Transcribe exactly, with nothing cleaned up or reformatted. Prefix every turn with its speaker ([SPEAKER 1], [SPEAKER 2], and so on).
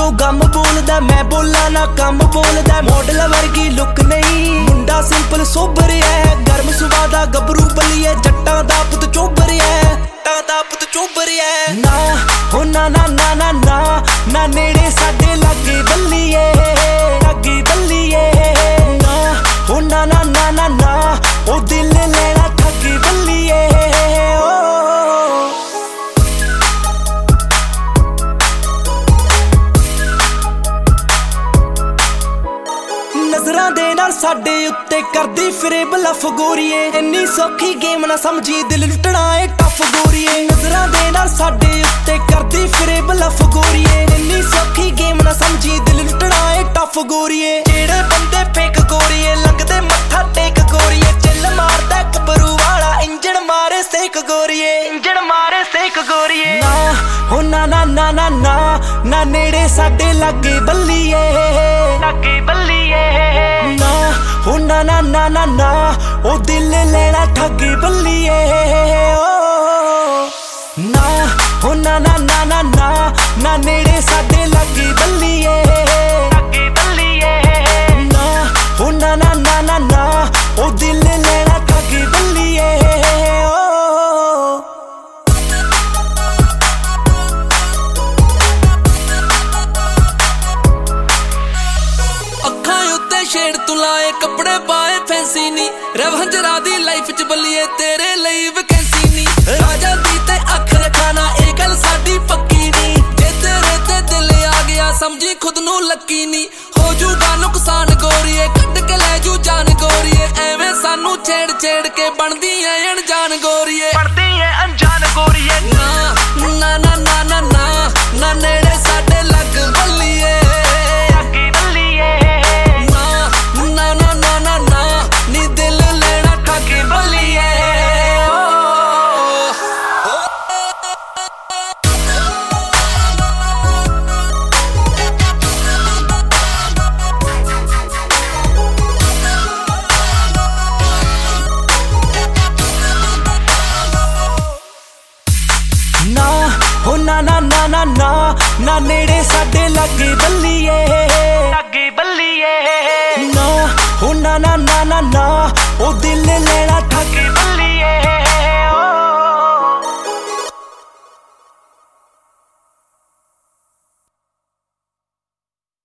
[SPEAKER 1] जो गम बोलदा मैं बोला ना कम बोलदा मॉडल वर्गी लुक नहीं मुंडा सिंपल सोबर है गर्म सुभा दा गबरू बलिए जट्टां दा पुत चोबर है जट्टां दा पुत चोबर है ना हो ना ना ना ना ना ना नेड़े साडे लागे बल्लीए लागे बल्लीए ना हो ना ना ना ना ना ओ दिल लेना ठगी बल्लीए नजरां दे नाल साडे उत्ते करदी फिरे बलफ गोरीए इन्नी सौखी गेम ना समझी दिल लुटना ए टफ गोरीए नजरां दे नाल साडे उत्ते करदी फिरे बलफ गोरीए इन्नी सौखी गेम ना समझी दिल लुटना ए टफ गोरीए जेड़े बंदे फेक गोरीए लगदे मत्था टेक गोरीए चिल मारदा कबरू वाला इंजन मारे सेक गोरीए इंजन मारे सेक गोरीए ना हो ना ना ना ना ना ना नेड़े साडे लागे बल्लीए लागे बल्लीए ना हो ना ना ना ना ना ओ दिल लेना ठगी बल्लीए ना हो ना ना ना ना ना ना नेड़े साडे लागे बल्लीए लागे बल्लीए ना हो ना ना ना ना ना ओ दिल लेना ठगी बल्लीए शेड तू लाए कपड़े पाए फैंसी नी रवंज राधी लाइफ च बल्लीए तेरे ਲਈ वैकेंसी नी राजा दी ते अख रखाना ए गल साडी पक्की नी जे तेरे ते दिल आ गया समझी खुद नू लकी नी हो जूगा नुकसान गोरीए कट के ले जू जान गोरीए एवें सानू छेड़ छेड़ के बनदी है अनजान गोरीए बनदी है अनजान गोरीए ना ना ना ना ना ना